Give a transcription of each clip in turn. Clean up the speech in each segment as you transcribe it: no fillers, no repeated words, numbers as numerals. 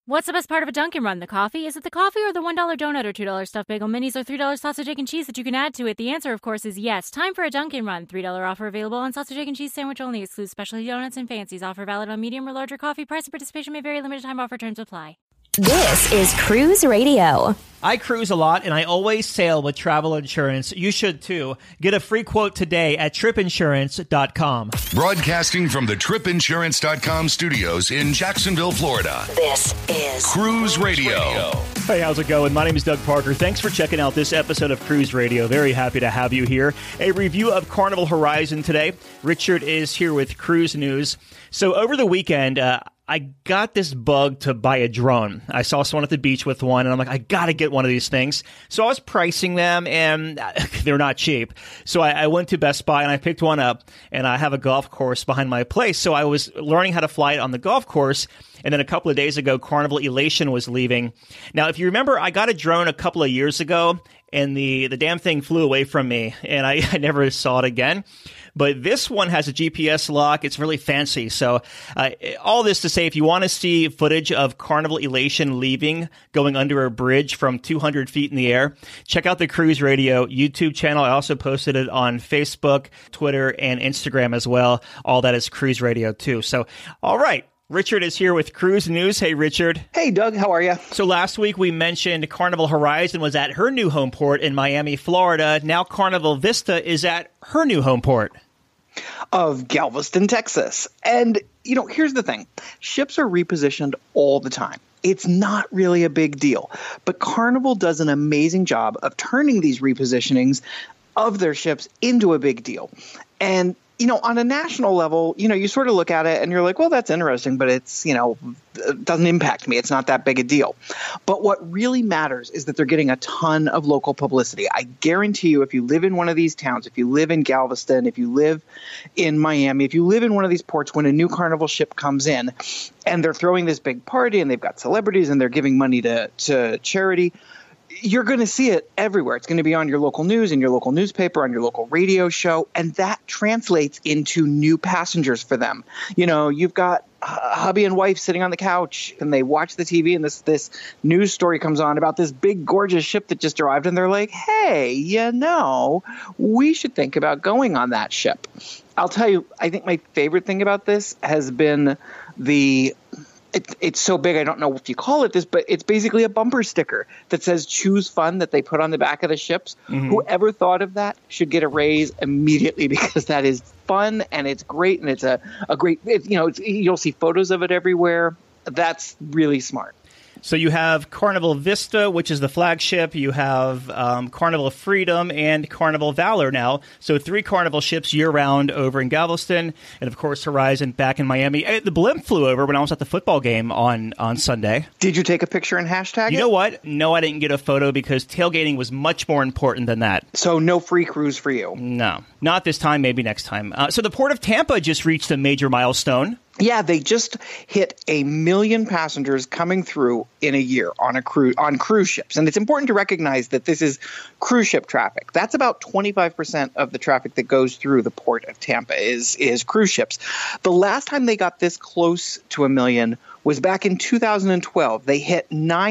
What's the best part of a Dunkin' Run? The coffee? Is it the coffee or the $1 donut or $2 stuffed bagel minis or $3 sausage, egg, and cheese that you can add to it? The answer, of course, is yes. Time for a Dunkin' Run. $3 offer available on sausage, egg, and cheese sandwich only. Excludes specialty donuts and fancies. Offer valid on medium or larger coffee. Price and participation may vary. Limited time offer. Terms apply. This is Cruise Radio. I cruise a lot, and I always sail with travel insurance. You should, too. Get a free quote today at tripinsurance.com. Broadcasting from the tripinsurance.com studios in Jacksonville, Florida. This is Cruise Radio. Hey, how's it going? My name is Doug Parker. Thanks for checking out this episode of Cruise Radio. Very happy to have you here. A review of Carnival Horizon today. Richard is here with Cruise News. So over the weekend, I got this bug to buy a drone. I saw someone at the beach with one, and I'm like, I got to get one of these things. So I was pricing them, and they're not cheap. So I went to Best Buy, and I picked one up, and I have a golf course behind my place. So I was learning how to fly it on the golf course, and then a couple of days ago, Carnival Elation was leaving. Now, if you remember, I got a drone a couple of years ago, and the damn thing flew away from me, and I never saw it again. But this one has a GPS lock. It's really fancy. So all this to say, if you want to see footage of Carnival Elation leaving, going under a bridge from 200 feet in the air, check out the Cruise Radio YouTube channel. I also posted it on Facebook, Twitter, and Instagram as well. All that is Cruise Radio too. So, all right. Richard is here with Cruise News. Hey, Richard. Hey, Doug. How are you? So last week we mentioned Carnival Horizon was at her new home port in Miami, Florida. Now Carnival Vista is at her new home port of Galveston, Texas. And, you know, here's the thing. Ships are repositioned all the time. It's not really a big deal. But Carnival does an amazing job of turning these repositionings of their ships into a big deal. And, you know, on a national level, you know, you sort of look at it and you're like, well, that's interesting, but it's, you know, it doesn't impact me. It's not that big a deal. But what really matters is that they're getting a ton of local publicity. I guarantee you, if you live in one of these towns, if you live in Galveston, if you live in Miami, if you live in one of these ports, when a new Carnival ship comes in and they're throwing this big party and they've got celebrities and they're giving money to charity, you're going to see it everywhere. It's going to be on your local news, in your local newspaper, on your local radio show, and that translates into new passengers for them. You know, you've got hubby and wife sitting on the couch, and they watch the TV, and this news story comes on about this big, gorgeous ship that just arrived, and they're like, hey, you know, we should think about going on that ship. I'll tell you, I think my favorite thing about this has been it's so big, I don't know if you call it this, but it's basically a bumper sticker that says choose fun that they put on the back of the ships. Mm-hmm. Whoever thought of that should get a raise immediately, because that is fun and it's great. And it's a great, you'll see photos of it everywhere. That's really smart. So you have Carnival Vista, which is the flagship. You have Carnival Freedom and Carnival Valor now. So 3 Carnival ships year-round over in Galveston. And, of course, Horizon back in Miami. The blimp flew over when I was at the football game on Sunday. Did you take a picture and hashtag it? You know what? No, I didn't get a photo because tailgating was much more important than that. So no free cruise for you? No. Not this time, maybe next time. So the Port of Tampa just reached a major milestone. Yeah, they just hit 1 million passengers coming through in a year on cruise ships. And it's important to recognize that this is cruise ship traffic. That's about 25% of the traffic that goes through the Port of Tampa is cruise ships. The last time they got this close to 1 million was back in 2012. They hit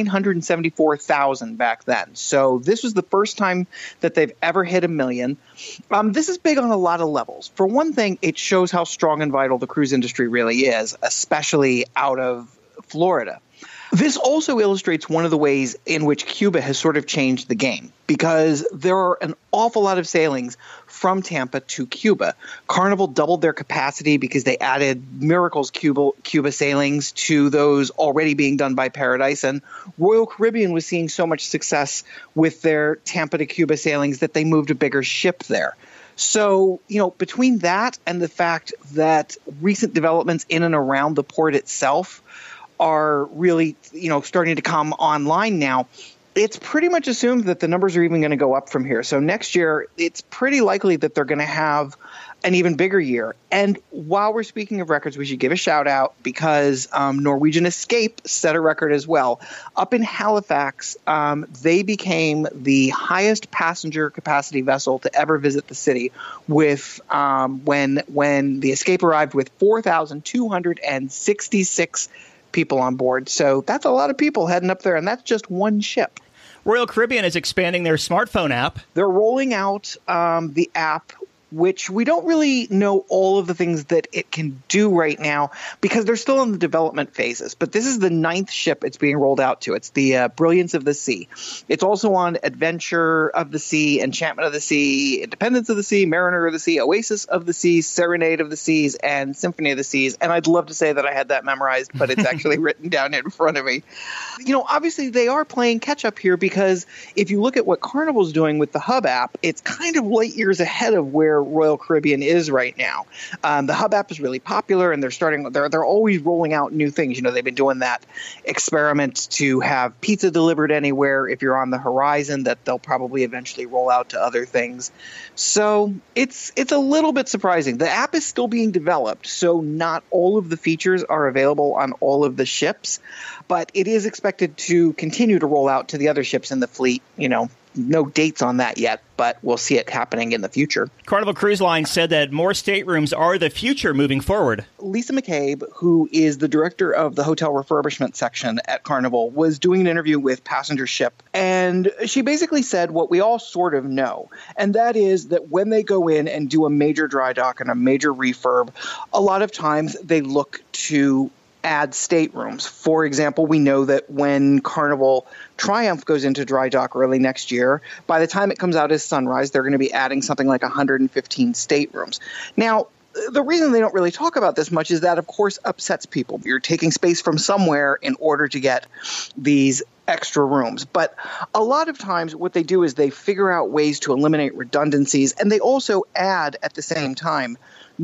974,000 back then. So this was the first time that they've ever hit 1 million. This is big on a lot of levels. For one thing, it shows how strong and vital the cruise industry really is, especially out of Florida. This also illustrates one of the ways in which Cuba has sort of changed the game, because there are an awful lot of sailings from Tampa to Cuba. Carnival doubled their capacity because they added Miracle's Cuba sailings to those already being done by Paradise, and Royal Caribbean was seeing so much success with their Tampa to Cuba sailings that they moved a bigger ship there. So, you know, between that and the fact that recent developments in and around the port itself are really, you know, starting to come online now, it's pretty much assumed that the numbers are even going to go up from here. So next year, it's pretty likely that they're going to have an even bigger year. And while we're speaking of records, we should give a shout out because Norwegian Escape set a record as well. Up in Halifax, they became the highest passenger capacity vessel to ever visit the city with when the Escape arrived with 4,266 people on board. So that's a lot of people heading up there, and that's just one ship. Royal Caribbean is expanding their smartphone app. They're rolling out the app, which we don't really know all of the things that it can do right now because they're still in the development phases. But this is the 9th ship it's being rolled out to. It's the Brilliance of the Sea. It's also on Adventure of the Sea, Enchantment of the Sea, Independence of the Sea, Mariner of the Sea, Oasis of the Seas, Serenade of the Seas, and Symphony of the Seas. And I'd love to say that I had that memorized, but it's actually written down in front of me. You know, obviously they are playing catch up here because if you look at what Carnival's doing with the Hub app, it's kind of light years ahead of where Royal Caribbean is right now. The Hub app is really popular, and they're always rolling out new things. You know, they've been doing that experiment to have pizza delivered anywhere if you're on the horizon that they'll probably eventually roll out to other things. So it's a little bit surprising. The app is still being developed, so not all of the features are available on all of the ships, but it is expected to continue to roll out to the other ships in the fleet. You know, no dates on that yet, but we'll see it happening in the future. Carnival Cruise Line said that more staterooms are the future moving forward. Lisa McCabe, who is the director of the hotel refurbishment section at Carnival, was doing an interview with Passenger Ship, and she basically said what we all sort of know, and that is that when they go in and do a major dry dock and a major refurb, a lot of times they look to add staterooms. For example, we know that when Carnival Triumph goes into dry dock early next year, by the time it comes out as Sunrise, they're going to be adding something like 115 staterooms. Now, the reason they don't really talk about this much is that, of course, upsets people. You're taking space from somewhere in order to get these extra rooms. But a lot of times what they do is they figure out ways to eliminate redundancies, and they also add at the same time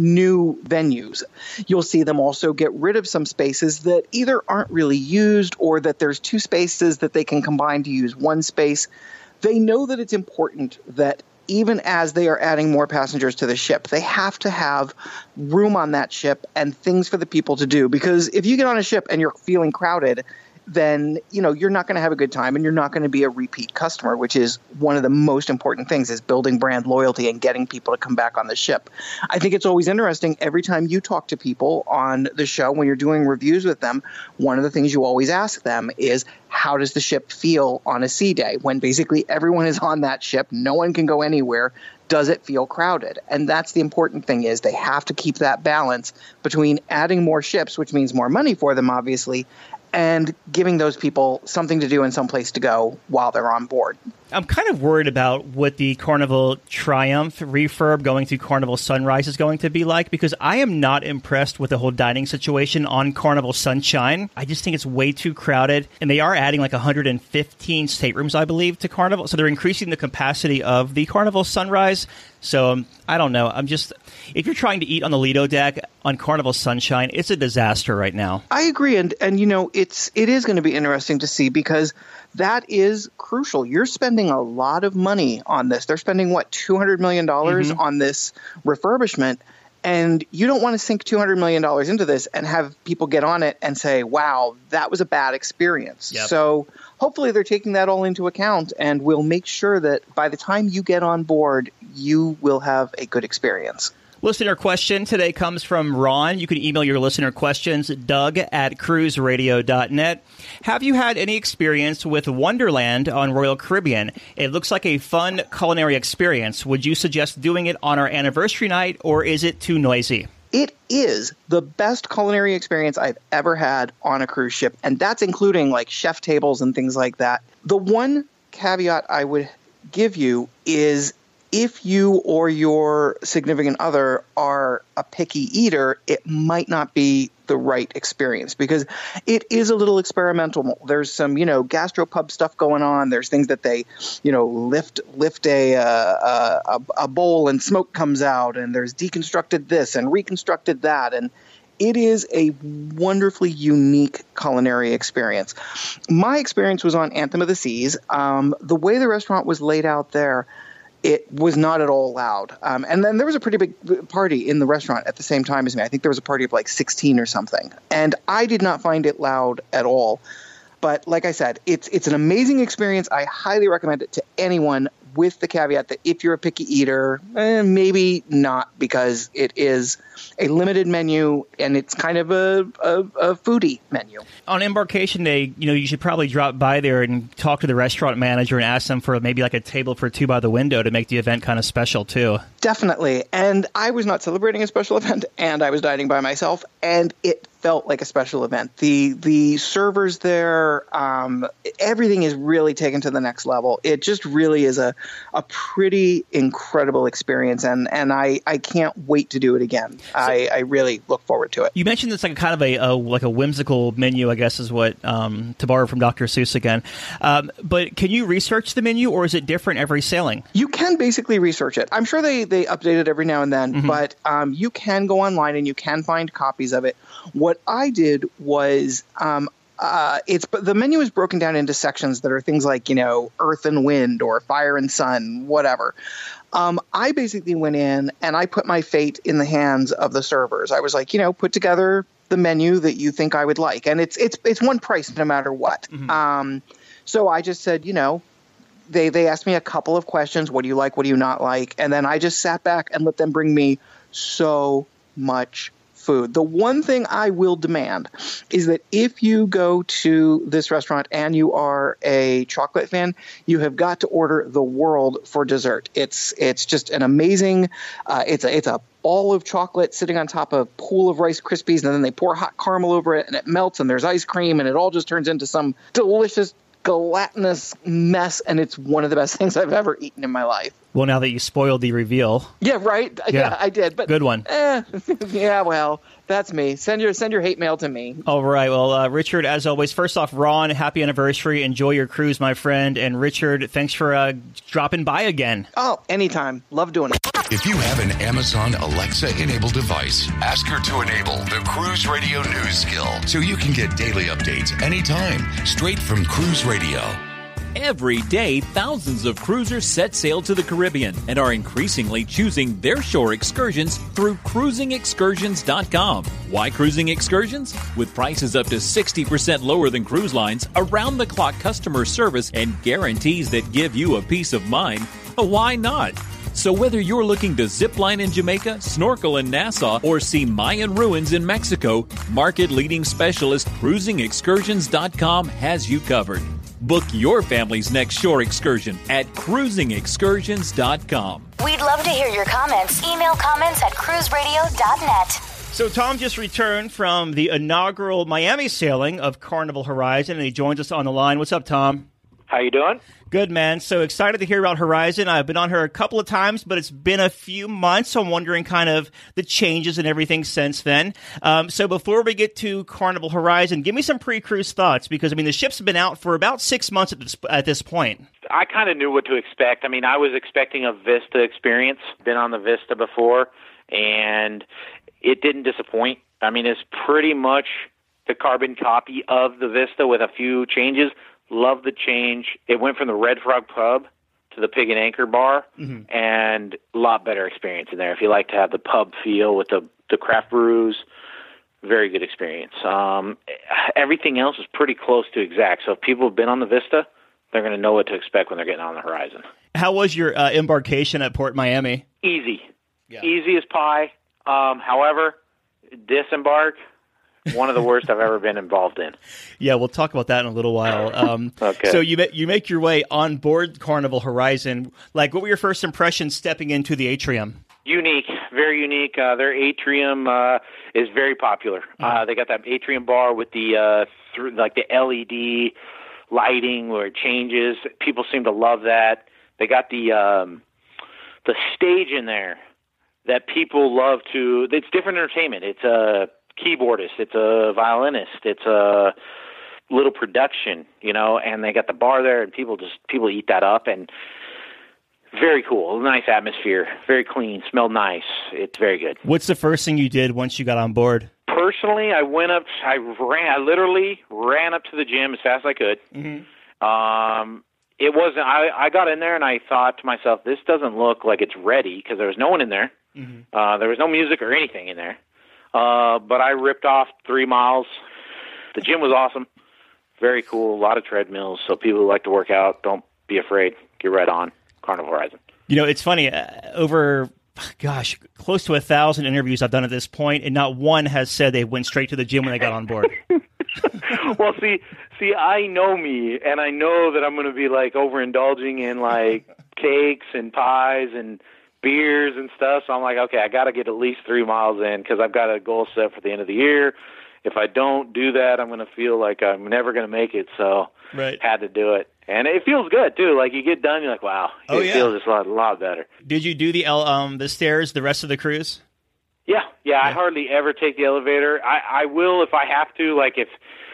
new venues. You'll see them also get rid of some spaces that either aren't really used or that there's two spaces that they can combine to use one space. They know that it's important that even as they are adding more passengers to the ship, they have to have room on that ship and things for the people to do. Because if you get on a ship and you're feeling crowded, then, you know, you're not going to have a good time and you're not going to be a repeat customer, which is one of the most important things, is building brand loyalty and getting people to come back on the ship. I think it's always interesting every time you talk to people on the show when you're doing reviews with them, one of the things you always ask them is, how does the ship feel on a sea day when basically everyone is on that ship, no one can go anywhere? Does it feel crowded? And that's the important thing, is they have to keep that balance between adding more ships, which means more money for them, obviously, and giving those people something to do and someplace to go while they're on board. I'm kind of worried about what the Carnival Triumph refurb going to Carnival Sunrise is going to be like, because I am not impressed with the whole dining situation on Carnival Sunshine. I just think it's way too crowded, and they are adding like 115 staterooms, I believe, to Carnival. So they're increasing the capacity of the Carnival Sunrise. So I don't know. If you're trying to eat on the Lido deck on Carnival Sunshine, it's a disaster right now. I agree. And you know, it is going to be interesting to see, because that is crucial. You're spending a lot of money on this. They're spending, $200 million on this refurbishment. And you don't want to sink $200 million into this and have people get on it and say, wow, that was a bad experience. Yep. So hopefully they're taking that all into account, and we'll make sure that by the time you get on board, you will have a good experience. Listener question today comes from Ron. You can email your listener questions, doug@cruiseradio.net. Have you had any experience with Wonderland on Royal Caribbean? It looks like a fun culinary experience. Would you suggest doing it on our anniversary night, or is it too noisy? It is the best culinary experience I've ever had on a cruise ship, and that's including like chef tables and things like that. The one caveat I would give you is, if you or your significant other are a picky eater, it might not be the right experience, because it is a little experimental. There's some, gastropub stuff going on. There's things that they, lift a bowl and smoke comes out, and there's deconstructed this and reconstructed that. And it is a wonderfully unique culinary experience. My experience was on Anthem of the Seas. The way the restaurant was laid out there, it was not at all loud. And then there was a pretty big party in the restaurant at the same time as me. I think there was a party of like 16 or something. And I did not find it loud at all. But like I said, it's an amazing experience. I highly recommend it to anyone. with the caveat that if you're a picky eater, maybe not, because it is a limited menu and it's kind of a foodie menu. On Embarkation Day, you should probably drop by there and talk to the restaurant manager and ask them for maybe like a table for two by the window to make the event kind of special too. Definitely. And I was not celebrating a special event, and I was dining by myself, and it felt like a special event. The servers there, everything is really taken to the next level. It just really is a pretty incredible experience, and I can't wait to do it again. I really look forward to it. You mentioned it's like kind of a whimsical menu, I guess is what, to borrow from Dr. Seuss again. But can you research the menu, or is it different every sailing? You can basically research it. I'm sure they update it every now and then, but you can go online and you can find copies of it. What I did was the menu is broken down into sections that are things like, earth and wind or fire and sun, whatever. I basically went in and I put my fate in the hands of the servers. I was like, put together the menu that you think I would like. And it's one price no matter what. So I just said, they asked me a couple of questions. What do you like? What do you not like? And then I just sat back and let them bring me so much food. The one thing I will demand is that if you go to this restaurant and you are a chocolate fan, you have got to order the world for dessert. It's just an amazing, it's a ball of chocolate sitting on top of a pool of Rice Krispies, and then they pour hot caramel over it and it melts and there's ice cream and it all just turns into some delicious gelatinous mess, and it's one of the best things I've ever eaten in my life. Well, now that you spoiled the reveal. Yeah, right? Yeah, I did. But good one. Yeah, well, that's me. Send your hate mail to me. All right. Well, Richard, as always, first off, Ron, happy anniversary. Enjoy your cruise, my friend. And Richard, thanks for dropping by again. Oh, anytime. Love doing it. If you have an Amazon Alexa-enabled device, ask her to enable the Cruise Radio News skill so you can get daily updates anytime, straight from Cruise Radio. Every day, thousands of cruisers set sail to the Caribbean and are increasingly choosing their shore excursions through cruisingexcursions.com. Why cruising excursions? With prices up to 60% lower than cruise lines, around-the-clock customer service, and guarantees that give you a peace of mind, why not? So whether you're looking to zipline in Jamaica, snorkel in Nassau, or see Mayan ruins in Mexico, market-leading specialist cruisingexcursions.com has you covered. Book your family's next shore excursion at cruisingexcursions.com. We'd love to hear your comments. Email comments at cruiseradio.net. So Tom just returned from the inaugural Miami sailing of Carnival Horizon, and he joins us on the line. What's up, Tom? How you doing? Good, man. So excited to hear about Horizon. I've been on her a couple of times, but it's been a few months, so I'm wondering kind of the changes and everything since then. So before we get to Carnival Horizon, give me some pre-cruise thoughts, because, the ship's been out for about 6 months at this point. I kind of knew what to expect. I was expecting a Vista experience. Been on the Vista before, and it didn't disappoint. It's pretty much the carbon copy of the Vista with a few changes. Love the change. It went from the Red Frog Pub to the Pig and Anchor Bar, and a lot better experience in there. If you like to have the pub feel with the craft brews, very good experience. Everything else is pretty close to exact. So if people have been on the Vista, they're going to know what to expect when they're getting on the Horizon. How was your embarkation at Port Miami? Easy. Yeah. Easy as pie. However, disembark, one of the worst I've ever been involved in. Yeah, we'll talk about that in a little while. Okay. So you make your way on board Carnival Horizon. What were your first impressions stepping into the atrium? Unique, very unique. Their atrium is very popular. They got that atrium bar with the the LED lighting where it changes. People seem to love that. They got the stage in there that people love to. It's different entertainment. It's a keyboardist, it's a violinist, it's a little production, and they got the bar there, and people eat that up, and very cool, nice atmosphere, very clean, smelled nice. It's very good. What's the first thing you did once you got on board? Personally, I literally ran up to the gym as fast as I could. It wasn't. I got in there and I thought to myself, this doesn't look like it's ready, because there was no one in there. There was no music or anything in there. But I ripped off 3 miles. The gym was awesome. Very cool. A lot of treadmills. So people who like to work out, don't be afraid. Get right on. Carnival Horizon. It's funny. Over, close to 1,000 interviews I've done at this point, and not one has said they went straight to the gym when they got on board. Well, see, I know me, and I know that I'm going to be like overindulging in like cakes and pies and beers and stuff. So I'm like, okay, I got to get at least 3 miles in because I've got a goal set for the end of the year. If I don't do that, I'm going to feel like I'm never going to make it. So had to do it. And it feels good, too. Like, you get done, you're like, wow, it feels just a lot better. Did you do the stairs the rest of the cruise? Yeah. I hardly ever take the elevator. I will if I have to, like if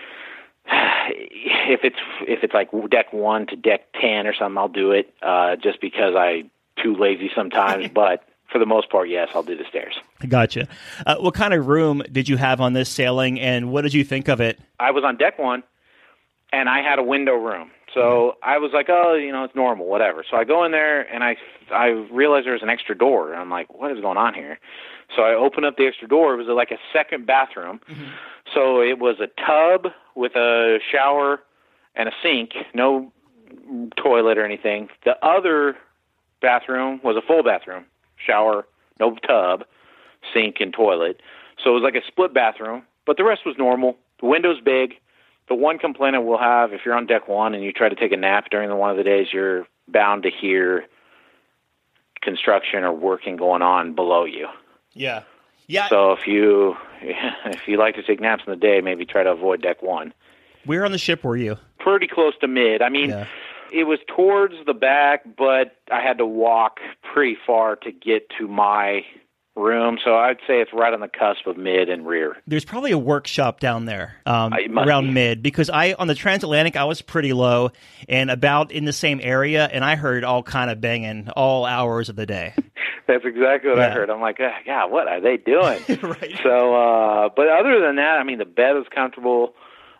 it's like deck 1 to deck 10 or something, I'll do it just because I'm too lazy sometimes. But for the most part, yes, I'll do the stairs. Gotcha. What kind of room did you have on this sailing, and what did you think of it? I was on deck 1, and I had a window room. So I was like, oh, it's normal, whatever. So I go in there, and I realized there was an extra door. And I'm like, what is going on here? So I open up the extra door. It was like a second bathroom. Mm-hmm. So it was a tub with a shower and a sink, no toilet or anything. The other bathroom was a full bathroom, shower, no tub, sink, and toilet. So it was like a split bathroom, but the rest was normal. The window's big. The one complaint I will have, if you're on deck 1 and you try to take a nap during one of the days, you're bound to hear construction or working going on below you. Yeah. So if you like to take naps in the day, maybe try to avoid deck 1. Where on the ship were you? Pretty close to mid. I mean, It was towards the back, but I had to walk pretty far to get to my room, so I'd say it's right on the cusp of mid and rear. There's probably a workshop down there around mid, because on the transatlantic I was pretty low and about in the same area, and I heard all kind of banging all hours of the day. That's exactly what I heard. I'm like, God, what are they doing? Right. So, but other than that, I mean, the bed was comfortable.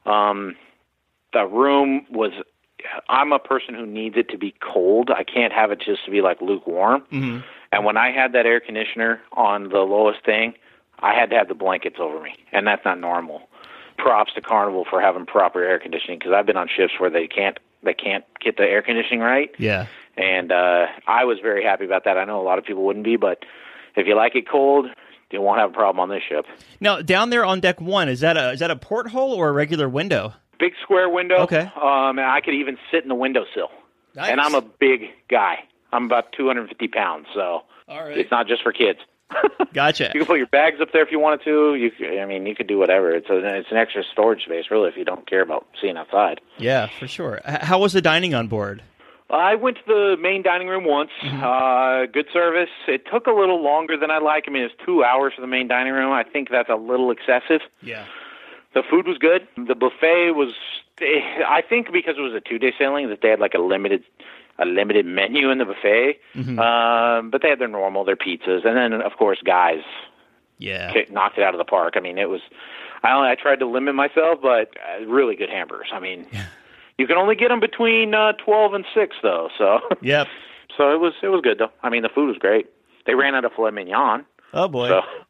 The room was. I'm a person who needs it to be cold. I can't have it just to be like lukewarm. Mm-hmm. And when I had that air conditioner on the lowest thing, I had to have the blankets over me, and that's not normal. Props to Carnival for having proper air conditioning, because I've been on ships where they can't get the air conditioning right. Yeah. And I was very happy about that. I know a lot of people wouldn't be, but if you like it cold, you won't have a problem on this ship. Now, down there on deck 1, is that a porthole or a regular window? Big square window. Okay. And I could even sit in the windowsill. Nice. And I'm a big guy. I'm about 250 pounds, so It's not just for kids. Gotcha. You can put your bags up there if you wanted to. You could do whatever. It's an extra storage space, really, if you don't care about seeing outside. Yeah, for sure. How was the dining on board? I went to the main dining room once. Mm-hmm. Good service. It took a little longer than I like. I mean, it was 2 hours for the main dining room. I think that's a little excessive. Yeah. The food was good. The buffet was, I think because it was a 2-day sailing, that they had like a limited menu in the buffet. Mm-hmm. But they had their pizzas. And then, of course, guys knocked it out of the park. I mean, it was, I tried to limit myself, but really good hamburgers. I mean, you can only get them between 12 and 6, though. So, yep. So it was good, though. I mean, the food was great. They ran out of filet mignon. Oh, boy.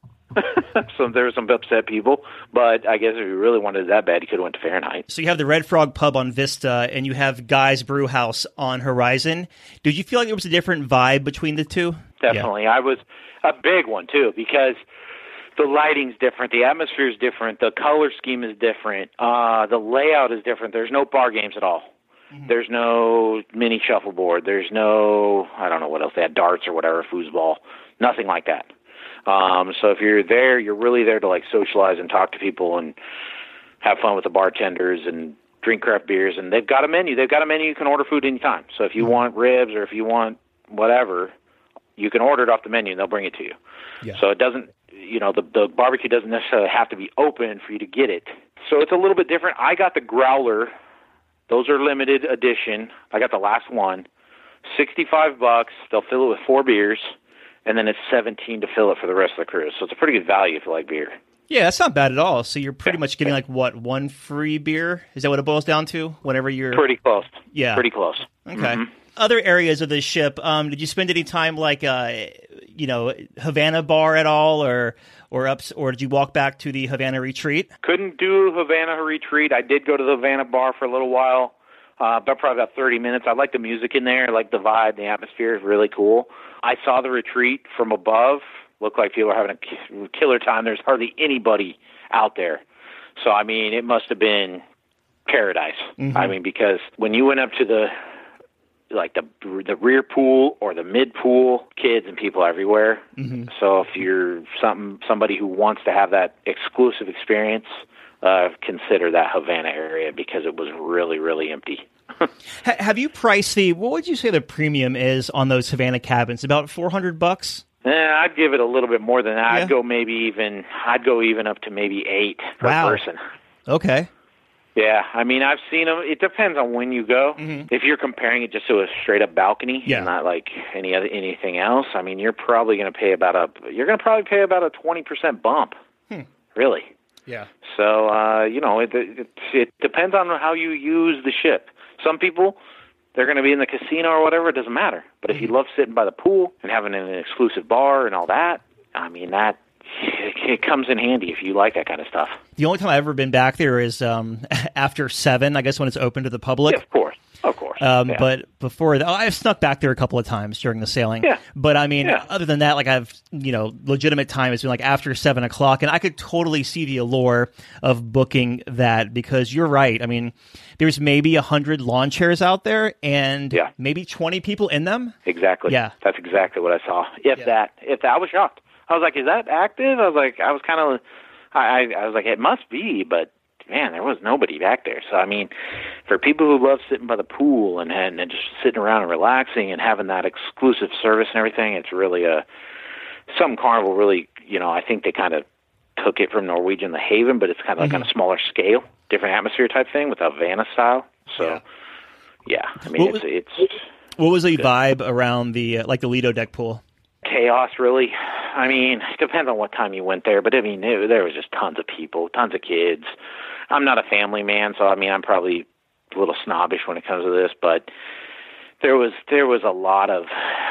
So there were some upset people, but I guess if you really wanted it that bad, you could have went to Fahrenheit. So you have the Red Frog Pub on Vista, and you have Guy's Brew House on Horizon. Did you feel like there was a different vibe between the two? Definitely. I was a big one, too, because the lighting's different, the atmosphere's different, the color scheme is different, the layout is different. There's no bar games at all. Mm-hmm. There's no mini shuffleboard. There's no, I don't know what else they had, darts or whatever, foosball, nothing like that. So if you're there, you're really there to like socialize and talk to people and have fun with the bartenders and drink craft beers. And they've got a menu. You can order food anytime. So if you want ribs or if you want whatever, you can order it off the menu and they'll bring it to you. Yeah. So it doesn't, the barbecue doesn't necessarily have to be open for you to get it. So it's a little bit different. I got the growler. Those are limited edition. I got the last one. $65. They'll fill it with 4 beers. And then it's $17 to fill it for the rest of the cruise. So it's a pretty good value if you like beer. Yeah, that's not bad at all. So you're pretty much getting one free beer? Is that what it boils down to? Whenever you're pretty close. Yeah, pretty close. Okay. Mm-hmm. Other areas of the ship. Did you spend any time like Havana Bar at all, or did you walk back to the Havana Retreat? Couldn't do Havana Retreat. I did go to the Havana Bar for a little while. but probably about 30 minutes. I like the music in there. I like the vibe. The atmosphere is really cool. I saw the retreat from above. Looked like people were having a killer time. There's hardly anybody out there. So, I mean, it must have been paradise. Mm-hmm. I mean, because when you went up to the rear pool or the mid pool, kids and people everywhere. Mm-hmm. So if you're somebody who wants to have that exclusive experience, consider that Havana area because it was really, really empty. Have you priced what would you say the premium is on those Havana cabins? About $400? I'd give it a little bit more than that. Yeah. I'd go even up to maybe $8 per person. Okay. Yeah, I mean, I've seen them. It depends on when you go. Mm-hmm. If you're comparing it just to a straight up balcony, and not like anything else, I mean, you're probably going to pay about a 20% bump. Really. Yeah. So it depends on how you use the ship. Some people, they're going to be in the casino or whatever. It doesn't matter. But if you love sitting by the pool and having an exclusive bar and all that, I mean it comes in handy if you like that kind of stuff. The only time I've ever been back there is after 7, I guess, when it's open to the public. Yeah, of course. But before that, I've snuck back there a couple of times during the sailing. Yeah. But I mean, other than that, like I've, legitimate time has been like after 7 o'clock, and I could totally see the allure of booking that because you're right. I mean, there's maybe 100 lawn chairs out there and maybe 20 people in them. Exactly. Yeah. That's exactly what I saw. If that, I was shocked. I was like, is that active? I was like, it must be, but man, there was nobody back there. So, I mean, for people who love sitting by the pool and just sitting around and relaxing and having that exclusive service and everything, it's really some Carnival really, I think they kind of took it from Norwegian The Haven, but it's kind of like on a smaller scale, different atmosphere type thing with Havana style. So, I mean, what was the vibe around the Lido deck pool? Chaos, really. I mean, it depends on what time you went there, but I mean, there was just tons of people, tons of kids. I'm not a family man, so I mean, I'm probably a little snobbish when it comes to this, but there was a lot of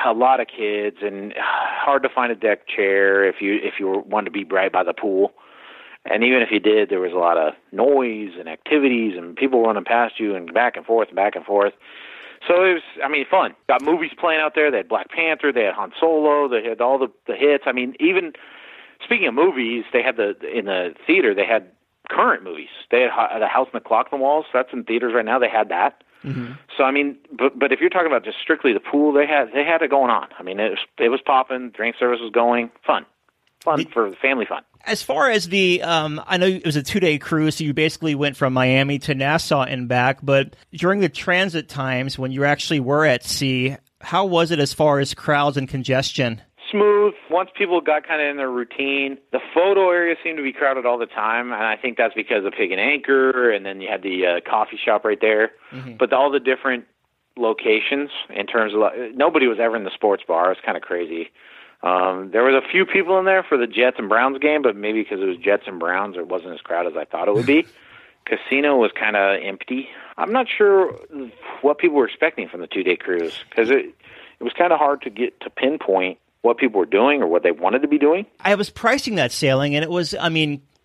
kids, and hard to find a deck chair if you wanted to be right by the pool. And even if you did, there was a lot of noise and activities and people running past you and back and forth and back and forth. So it was, I mean, fun. Got movies playing out there. They had Black Panther. They had Han Solo. They had all the hits. I mean, even speaking of movies, they had in the theater, they had current movies. They had The House on the Clock on the Walls. That's in theaters right now. They had that. Mm-hmm. So, I mean, but if you're talking about just strictly the pool, they had it going on. I mean, it was popping. Drink service was going. Fun for family fun. As far as I know it was a 2-day cruise, so you basically went from Miami to Nassau and back, but during the transit times when you actually were at sea, how was it as far as crowds and congestion? Smooth. Once people got kind of in their routine, the photo area seemed to be crowded all the time, and I think that's because of Pig and Anchor, and then you had the coffee shop right there. Mm-hmm. But all the different locations in terms of nobody was ever in the sports bar. It was kind of crazy. There was a few people in there for the Jets and Browns game, but maybe because it was Jets and Browns, it wasn't as crowded as I thought it would be. Casino was kind of empty. I'm not sure what people were expecting from the 2-day cruise because it was kind of hard to get to pinpoint what people were doing or what they wanted to be doing. I was pricing that sailing, and it was like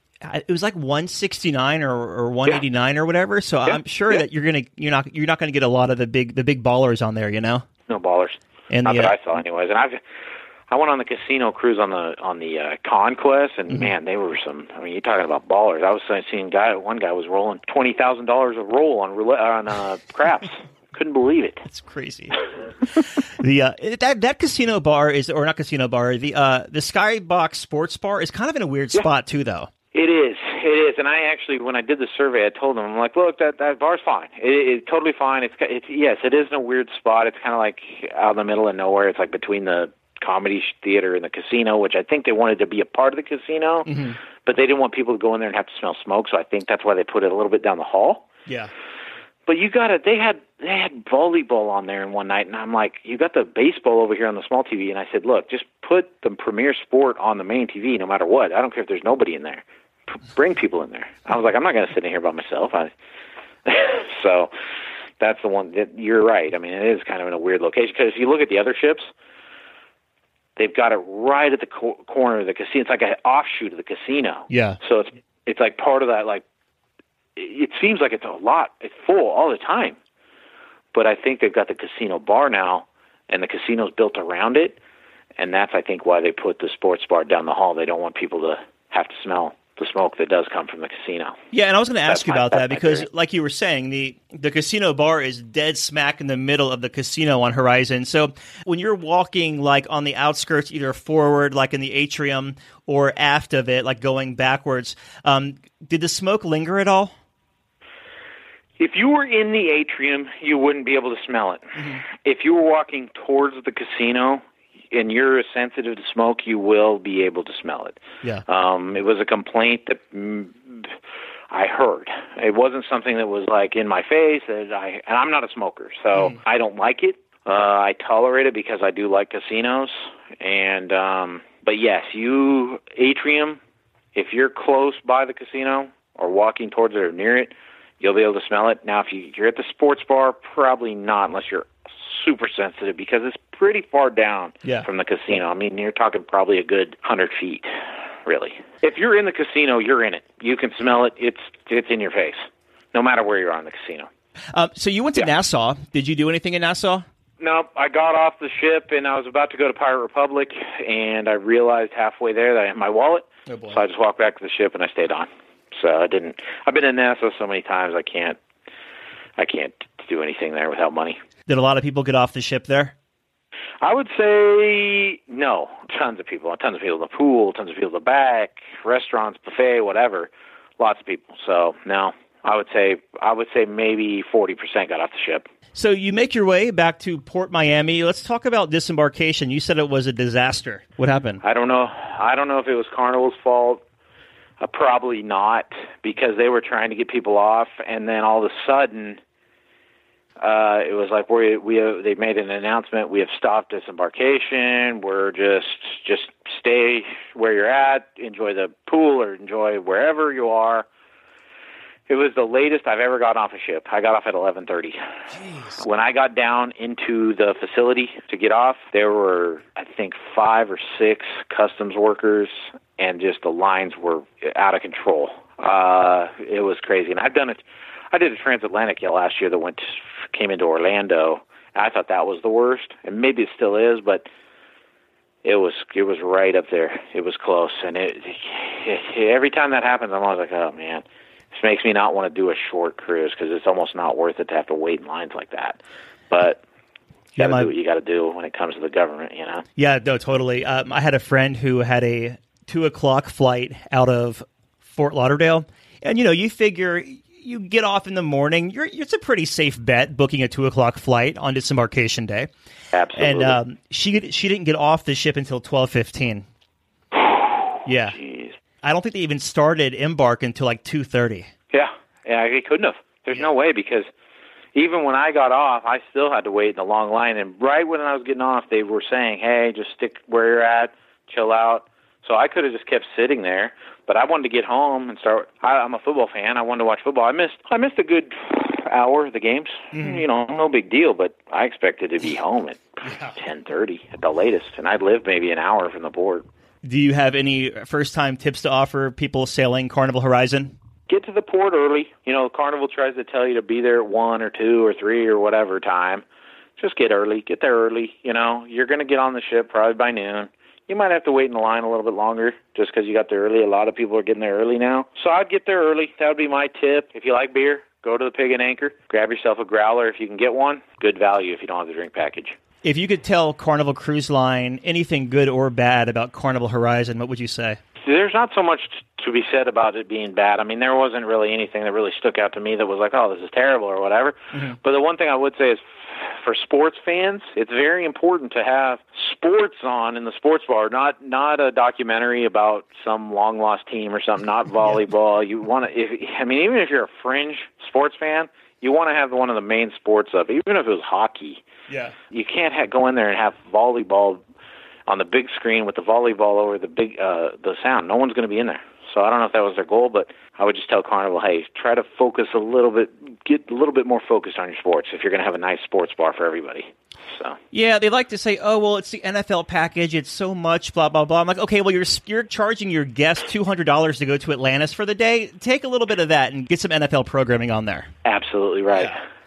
$169 or $189 or whatever. So I'm sure that you're not gonna get a lot of the big ballers on there, No ballers. And not that I saw, anyways. And I went on the casino cruise on the Conquest, and man, they were some. I mean, you're talking about ballers. I was seeing one guy was rolling $20,000 a roll on craps. Couldn't believe it. That's crazy. That casino bar or not casino bar. The Skybox Sports Bar is kind of in a weird spot too, though. It is. And I actually, when I did the survey, I told them, I'm like, look, that bar's fine. It's totally fine. Yes, it is in a weird spot. It's kind of like out in the middle of nowhere. It's like between the comedy theater and the casino, which I think they wanted to be a part of the casino, but they didn't want people to go in there and have to smell smoke. So I think that's why they put it a little bit down the hall. Yeah. But they had volleyball on there in one night, and I'm like, you got the baseball over here on the small TV, and I said, look, just put the premier sport on the main TV no matter what. I don't care if there's nobody in there. Bring people in there. I was like, I'm not going to sit in here by myself. So that's the one that you're right. I mean, it is kind of in a weird location because if you look at the other ships, they've got it right at the corner of the casino. It's like an offshoot of the casino. Yeah. So it's like part of that, like, it seems like it's a lot. It's full all the time. But I think they've got the casino bar now, and the casino's built around it, and that's, I think, why they put the sports bar down the hall. They don't want people to have to smell the smoke that does come from the casino. Yeah, and I was going to ask you about that because, like you were saying, the casino bar is dead smack in the middle of the casino on Horizon. So when you're walking like on the outskirts, either forward, like in the atrium, or aft of it, like going backwards, did the smoke linger at all? If you were in the atrium, you wouldn't be able to smell it. Mm-hmm. If you were walking towards the casino and you're sensitive to smoke, you will be able to smell it. Yeah. It was a complaint that I heard. It wasn't something that was like in my face. And I'm not a smoker, so I don't like it. I tolerate it because I do like casinos. And but yes, atrium, if you're close by the casino or walking towards it or near it, you'll be able to smell it. Now, if you're at the sports bar, probably not unless you're super sensitive because it's pretty far down from the casino. I mean, you're talking probably a good 100 feet, really. If you're in the casino, you're in it. You can smell it. It's in your face, no matter where you are in the casino. So you went to Nassau. Did you do anything in Nassau? No, I got off the ship, and I was about to go to Pirate Republic, and I realized halfway there that I had my wallet. Oh, boy. So I just walked back to the ship, and I stayed on. So I didn't. I've been in Nassau so many times, I can't do anything there without money. Did a lot of people get off the ship there? I would say no. Tons of people in the pool, tons of people in the back, restaurants, buffet, whatever. Lots of people. So no, I would say maybe 40% got off the ship. So you make your way back to Port Miami. Let's talk about disembarkation. You said it was a disaster. What happened? I don't know if it was Carnival's fault. Probably not, because they were trying to get people off, and then all of a sudden, it was like they made an announcement. We have stopped disembarkation. We're just stay where you're at, enjoy the pool or enjoy wherever you are. It was the latest I've ever gotten off a ship. I got off at 11:30. Jeez. When I got down into the facility to get off, there were, I think, 5 or 6 customs workers, and just the lines were out of control. It was crazy. And I did a transatlantic last year that came into Orlando. And I thought that was the worst, and maybe it still is, but it was right up there. It was close, and every time that happens, I'm always like, oh man. This makes me not want to do a short cruise because it's almost not worth it to have to wait in lines like that. But you got to do what you got to do when it comes to the government, you know? Yeah, no, totally. I had a friend who had a 2:00 flight out of Fort Lauderdale. And, you figure you get off in the morning. It's a pretty safe bet booking a 2:00 flight on disembarkation day. Absolutely. And she didn't get off the ship until 12:15. Yeah. Jeez. I don't think they even started embark until like 2:30. Yeah, they couldn't have. There's no way, because even when I got off, I still had to wait in a long line. And right when I was getting off, they were saying, hey, just stick where you're at, chill out. So I could have just kept sitting there, but I wanted to get home and start. I'm a football fan. I wanted to watch football. I missed a good hour of the games. Mm-hmm. No big deal, but I expected to be home at 10:30 at the latest, and I'd live maybe an hour from the port. Do you have any first-time tips to offer people sailing Carnival Horizon? Get to the port early. Carnival tries to tell you to be there at 1 or 2 or 3 or whatever time. Just get early. Get there early. You're going to get on the ship probably by noon. You might have to wait in the line a little bit longer just because you got there early. A lot of people are getting there early now. So I'd get there early. That would be my tip. If you like beer, go to the Pig and Anchor. Grab yourself a growler if you can get one. Good value if you don't have the drink package. If you could tell Carnival Cruise Line anything good or bad about Carnival Horizon, what would you say? There's not so much to be said about it being bad. I mean, there wasn't really anything that really stuck out to me that was like, oh, this is terrible or whatever. Mm-hmm. But the one thing I would say is, for sports fans, it's very important to have sports on in the sports bar, not a documentary about some long-lost team or something, not volleyball. You want to, even if you're a fringe sports fan, you want to have one of the main sports of, even if it was hockey. Yeah. You can't go in there and have volleyball on the big screen with the volleyball over the sound. No one's going to be in there. So I don't know if that was their goal, but I would just tell Carnival, hey, try to focus a little bit, get a little bit more focused on your sports if you're going to have a nice sports bar for everybody. So yeah, they like to say, oh, well, it's the NFL package. It's so much, blah, blah, blah. I'm like, okay, well, you're charging your guests $200 to go to Atlantis for the day. Take a little bit of that and get some NFL programming on there. Absolutely right. Yeah.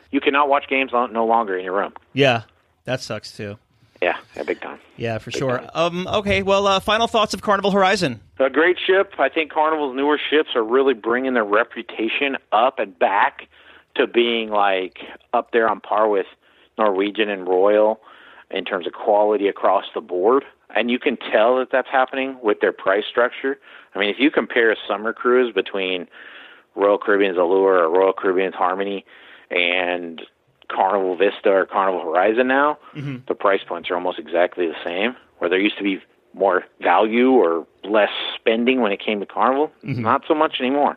you cannot watch games no longer in your room. Yeah, that sucks too. Yeah, big time. Yeah, for sure. Okay, well, final thoughts of Carnival Horizon. A great ship. I think Carnival's newer ships are really bringing their reputation up and back to being like up there on par with Norwegian and Royal in terms of quality across the board. And you can tell that that's happening with their price structure. I mean, if you compare a summer cruise between Royal Caribbean's Allure or Royal Caribbean's Harmony and Carnival Vista or Carnival Horizon now, the price points are almost exactly the same. Where there used to be more value or less spending when it came to Carnival, not so much anymore.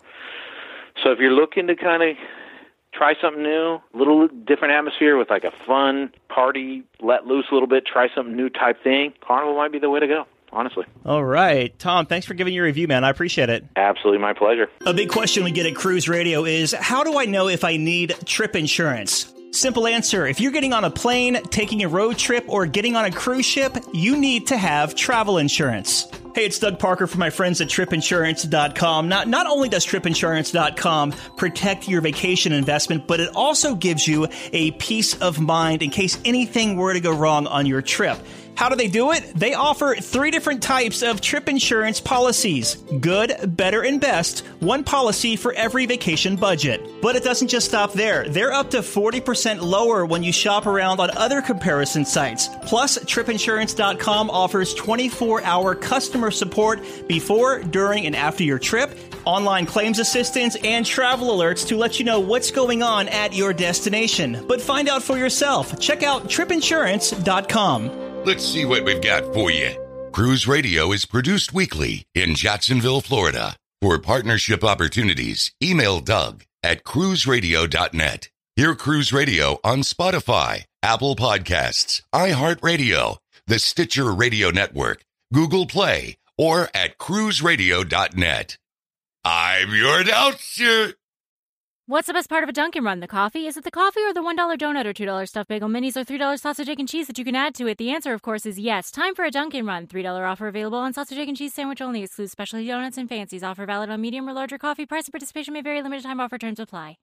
So if you're looking to kind of try something new, a little different atmosphere with like a fun party, let loose a little bit, try something new type thing, Carnival might be the way to go, honestly. All right. Tom, thanks for giving your review, man. I appreciate it. Absolutely my pleasure. A big question we get at Cruise Radio is, how do I know if I need trip insurance? Simple answer. If you're getting on a plane, taking a road trip, or getting on a cruise ship, you need to have travel insurance. Hey, it's Doug Parker from my friends at tripinsurance.com. Not only does tripinsurance.com protect your vacation investment, but it also gives you a peace of mind in case anything were to go wrong on your trip. How do they do it? They offer 3 different types of trip insurance policies. Good, better, and best. One policy for every vacation budget. But it doesn't just stop there. They're up to 40% lower when you shop around on other comparison sites. Plus, tripinsurance.com offers 24-hour customer support before, during, and after your trip, online claims assistance, and travel alerts to let you know what's going on at your destination. But find out for yourself. Check out tripinsurance.com. Let's see what we've got for you. Cruise Radio is produced weekly in Jacksonville, Florida. For partnership opportunities, email Doug at cruiseradio.net. Hear Cruise Radio on Spotify, Apple Podcasts, iHeartRadio, the Stitcher Radio Network, Google Play, or at cruiseradio.net. I'm your announcer. What's the best part of a Dunkin' Run? The coffee? Is it the coffee or the $1 donut or $2 stuffed bagel minis or $3 sausage, egg, and cheese that you can add to it? The answer, of course, is yes. Time for a Dunkin' Run. $3 offer available on sausage, egg, and cheese sandwich only. Excludes specialty donuts and fancies. Offer valid on medium or larger coffee. Price and participation may vary. Limited time offer. Terms apply.